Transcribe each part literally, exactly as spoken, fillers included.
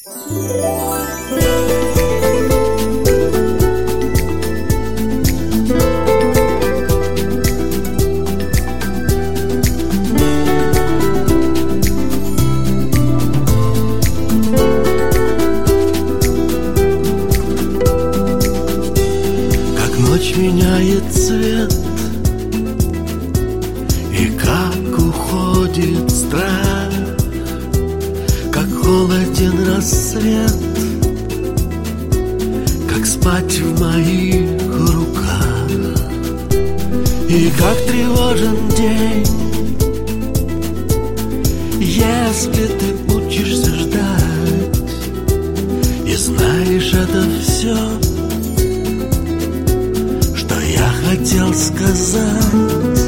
Ночь меняет цвет, и как уходит страх, как холоден рассвет, как спать в моих руках, и как тревожен день, если ты учишься ждать и знаешь это все, хотел сказать.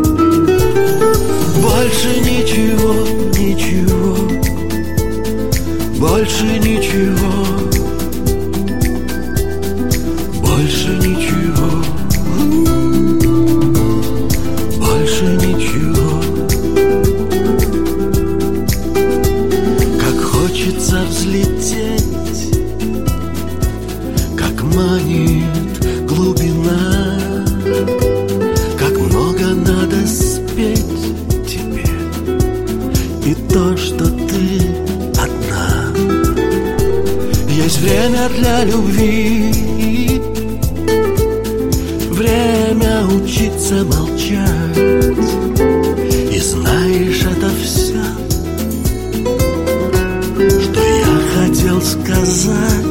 Больше ничего, ничего, больше ничего, больше ничего, больше ничего. Как хочется взлететь, как манит глубина, как много надо спеть тебе, и то, что ты одна. Есть время для любви, время учиться молчать, и знаешь это все, что я хотел сказать.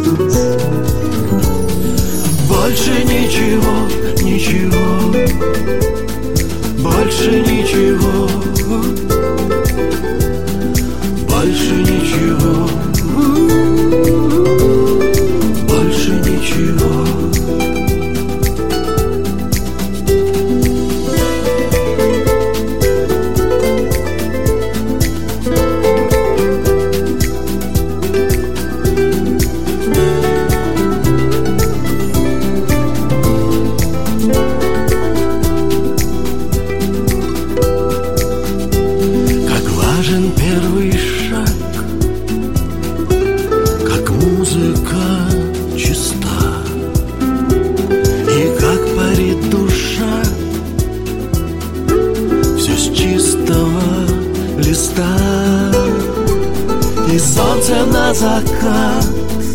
Больше ничего, ничего, больше ничего, больше ничего, больше ничего. Первый шаг, как музыка чиста, и как парит душа, все с чистого листа, и солнце на закат,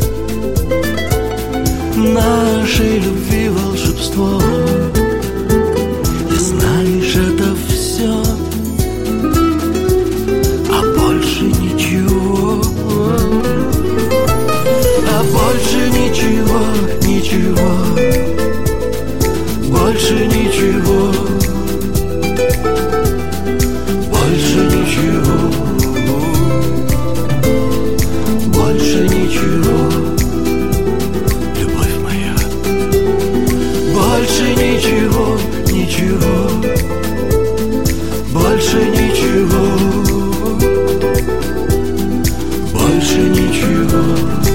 нашей любви волшебство, и знаешь это все. Больше ничего, а больше ничего, ничего, больше ничего, больше ничего, больше ничего, любовь моя. Больше ничего, ничего, больше ничего, больше ничего.